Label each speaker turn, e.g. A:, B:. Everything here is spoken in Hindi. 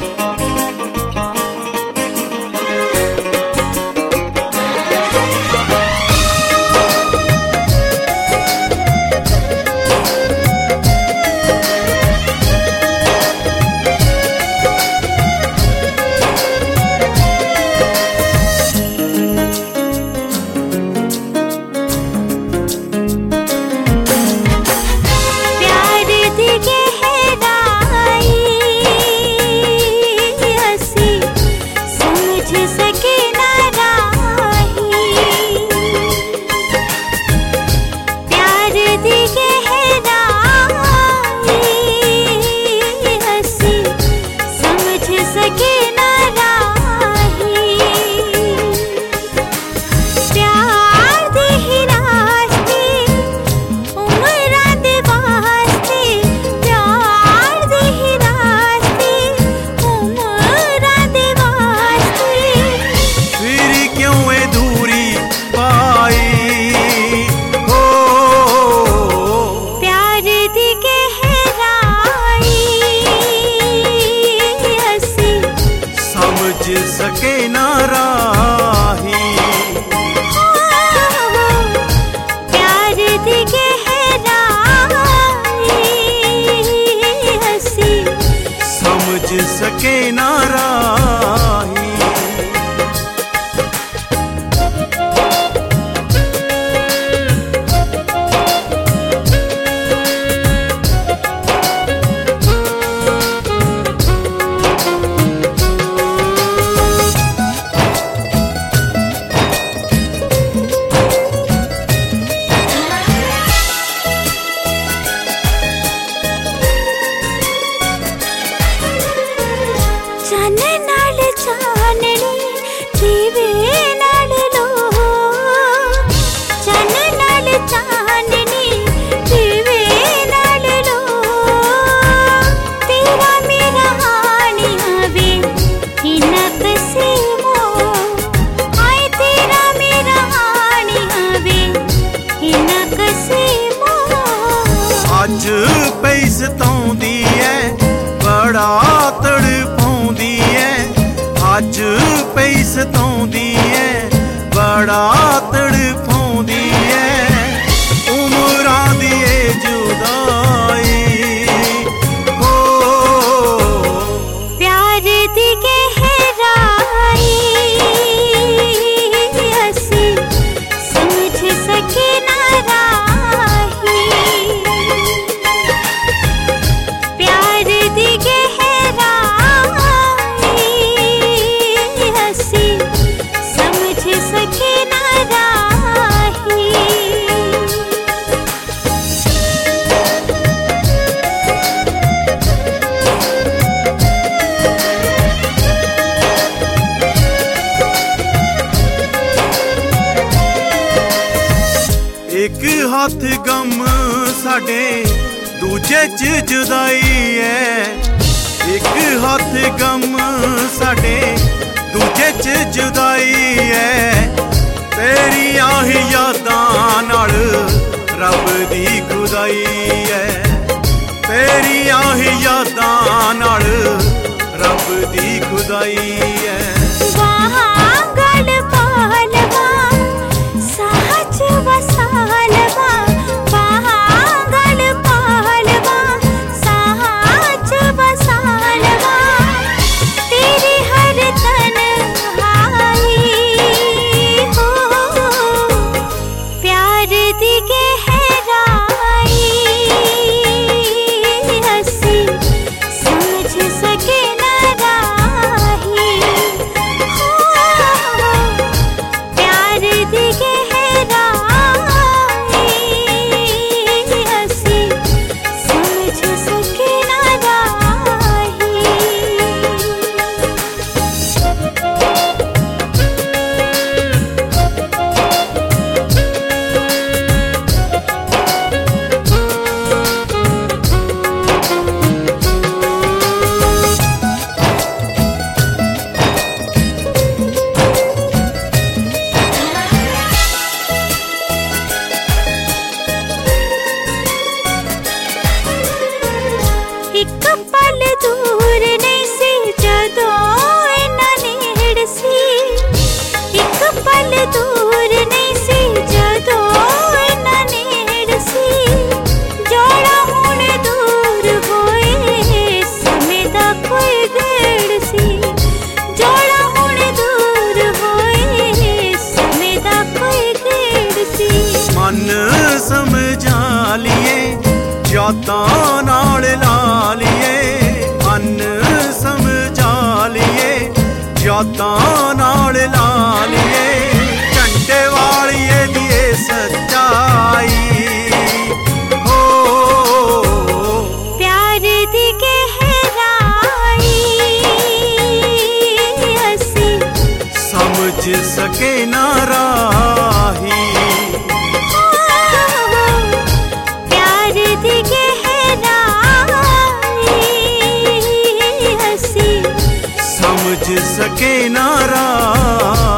A: सके ना राही
B: प्यार दी गहराई हंसी
A: समझ सके ना राही।
B: चन नाल चाननी दीवे नाल लो चन नाल चाननी दीवे नाल लो तेरा मेरा हानी हवे इना कसीमो आए तेरा मेरा हानी हवे इना कसीमो
A: अज पई सताउंदी है बड़ा तड़पाउंदी है अज पई सताउंदी है बड़ा तड़पाउंदी है उमरां दी ए जुदाई हो
B: प्यार दी गहराई हंसी समझ सके ना राही प्यार दी गहराई हंसी समझ सके ना राही।
A: एक हाथ गम साडे दूजे च जुदाई है एक हाथ गम साडे दूजे च जुदाई है तेरी आही यादां नाल रब दी खुदाई है तेरी आही यादां नाल रब दी खुदाई है।
B: समझ सके ना राही
A: जातां नाल ला लीए अन्न समझा लीए जातां नाल ला लीए झंडे वालिए दिए सच्चाई हो
B: प्यार दी गहराई असी
A: समझ सके ना राही
B: प्यार दी गहराई असी
A: समझ सके ना राही।